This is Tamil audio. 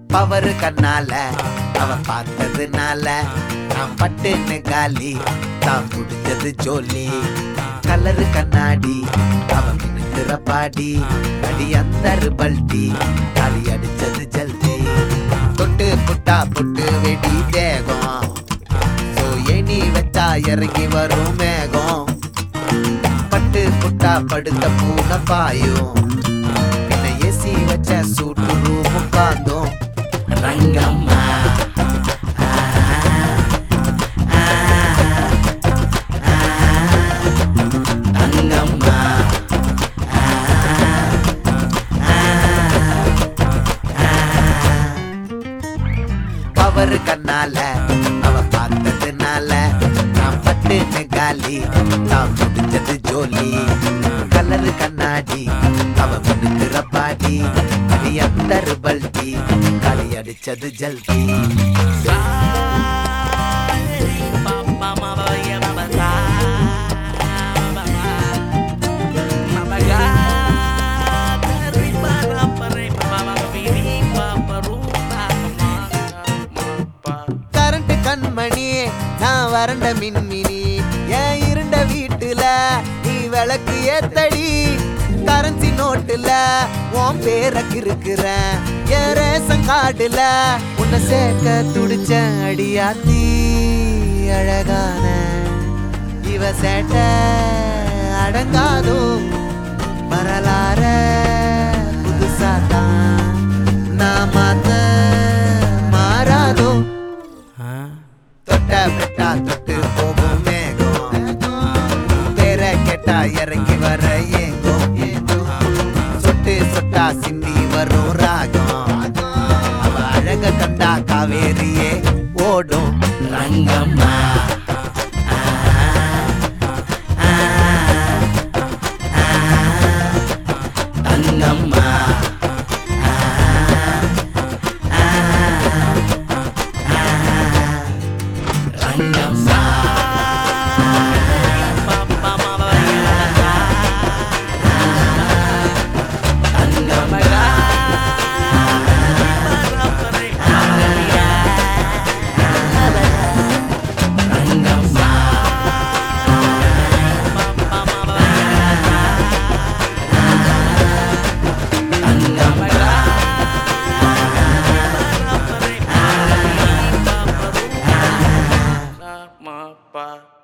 பவரு கண்ணால அவ பார்த்ததுனால நான் பட்டுன்னு காலி தான் முடிஞ்சது ஜோலி. கலரு கண்ணாடி அவ மினுக்கிற பாடி அடி அந்த பல்டி காலி அடிச்சது ஜல்தி. தொட்டு புட்டா புட்டு வெடி தேகம் சோ எண்ணி வச்சா இறங்கி வரும் மேகம். பட்டு புட்டா படுத்த பூனை பாயும் பின்ன ஏசி வச்ச சூட்டு ரூம் உட்கார்ந்தோம். ரங்கம்மா ரங்கம்மா பவரு கண்ணால அவ பார்த்ததுனால நான் பட்டுன்னு காலி தான் முடிஞ்சது ஜோலி. கலரு கண்ணாடி அவ மினுக்கிற பாடி அடி அந்த பல்டி காலி அடிச்சது ஜல்தி. கரண்ட் கண்மணி நான் வறண்ட மின்மினி ஏன் இருண்ட வீட்டுல நீ விளக்கு ஏத்தடி. கரன்சி நோட்டுல உன் பேர கிறுக்குறேன் என் ரேஷன் கார்டுல உன்னை சேர்க்க துடிச்ச அடியாத்தி. அழகான இவ சேட்ட அடங்காதோ வரலாற புதுசாத்தான் நான் மாத்த மாறாதோ. தொட்ட பெட்டா தொட்டு போகும் மேகம் பேர கேட்டா இறங்கி வர ஏங்கும். சொட்டு சொட்டா சிந்தி வரும் ராகம் அவ அழக கண்டா காவேரியே ஓடும். ரங்கம்மா ரங்கம்மா ரங்கம்மா Bye.